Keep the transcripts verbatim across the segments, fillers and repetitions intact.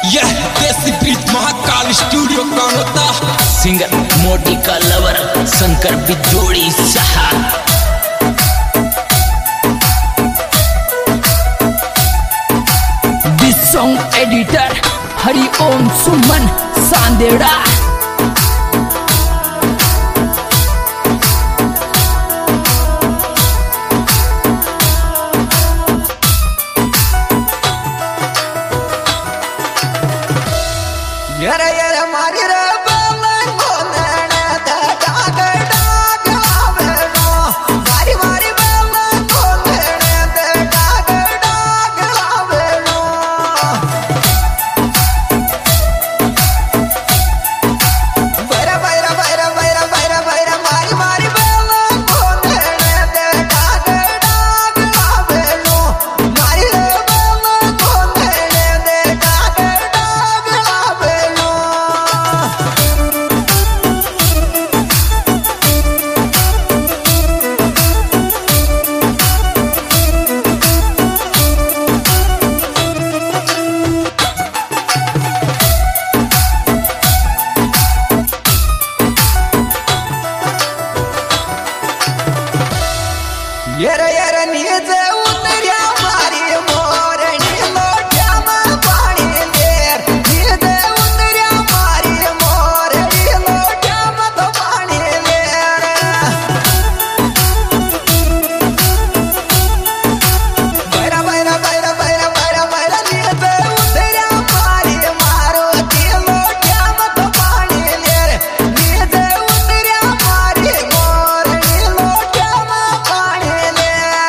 यह देसी प्रीत महाकाल स्टूडियो कौन होता? सिंगर मोटी का लवर शंकर बिजोड़ी सहा। This song editor Hariom Suman सांदेड़ा। यार यार मारी रे बालन बोलने ते डाग डाग लावेनो, मारी मारी बालन बोलने ते डाग डाग लावेनो। बैरा बैरा बैरा बैरा बैरा बैरा मारी मारी बालन बोलने ते डाग डाग लावेनो, मारी रे बालन बोलने ते डाग डाग लावेनो। येर येर नीचे उतर्या मारी मोरणी लोट्यामा पाणी देर, नीचे उतर्या मारी मोरणी लोट्यामा तो पाणी देर। बैरा बैरा बैरा बैरा बैरा बैरा नीचे उतर्या मारी मारुती लोट्यामा तो पाणी देर, नीचे उतर्या मारी मोरणी लोट्यामा पाणी देर।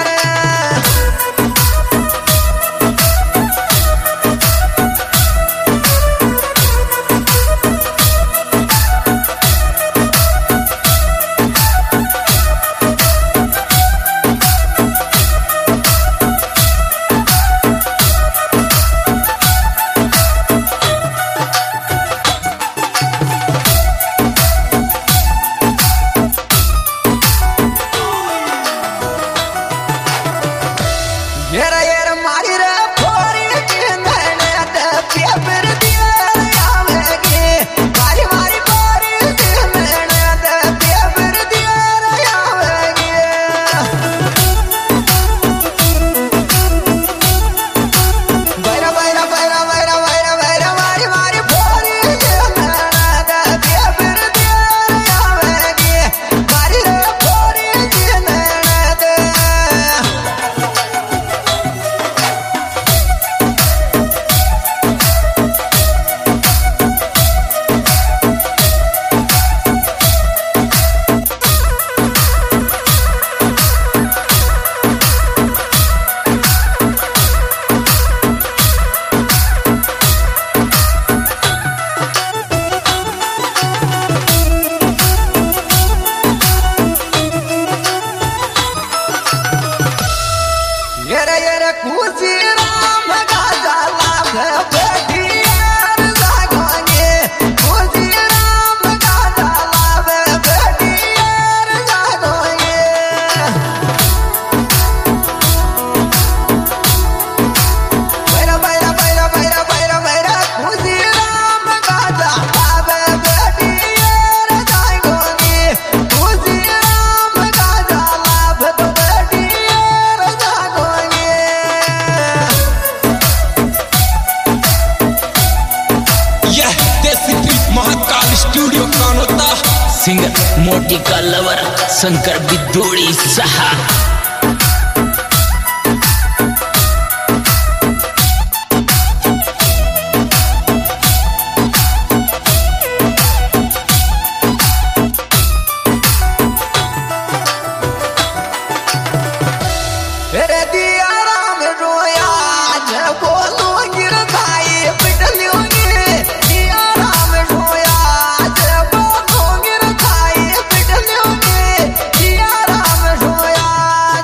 येर येर मारी रे फोरी चिंधने ते पेपर दिए आवेगी, मारी मारी फोरी चिंधने ते पेपर दिए आवेगी। बैरा बैरा बैरा बैरा बैरा बैरा मारी मारी फोरी चिंधने ते पेपर दिए आवेगी, मारी रे फोरी चिंधने ते। येर येर कुची राम गाजा लाभ बैठी यार जागोगे, कुची राम गाजा लाभ बैठी यार जागोगे। बैरा बैरा बैरा बैरा बैरा बैरा कुची राम गाजा लाभ बैठी यार जागोगे, कुची राम गाजा लाभ तो बैठी यार जागोगे। यह देसी प्रीत महाकाल स्टूडियो कौन होता? सिंगर मोटी का लवर शंकर बिजोड़ी सहा। रे दिया राम रोया जब बोलो गिर खाई पिटलियोगे, दिया राम रोया जब बोलो गिर खाई पिटलियोगे, दिया राम रोया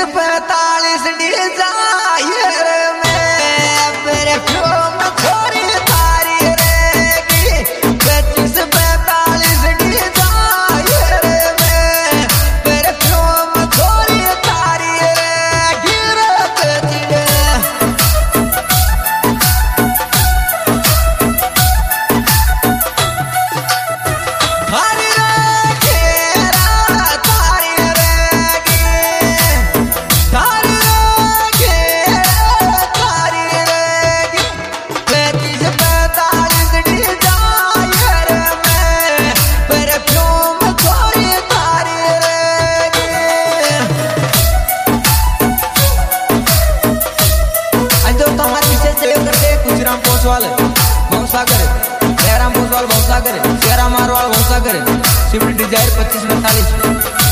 पैतालीस डिजायर में परफ्यूम थोड़ी थारी रहेगी। पच्चीस पैतालीस डिजायर में परफ्यूम थोड़ी थारी रहेगी। हरी वाले भौसा करे जयराम भोसवाल भौसा करे शेरा मारवाल भौसा करे स्विफ्ट डिजायर पच्चीस पैंतालीस।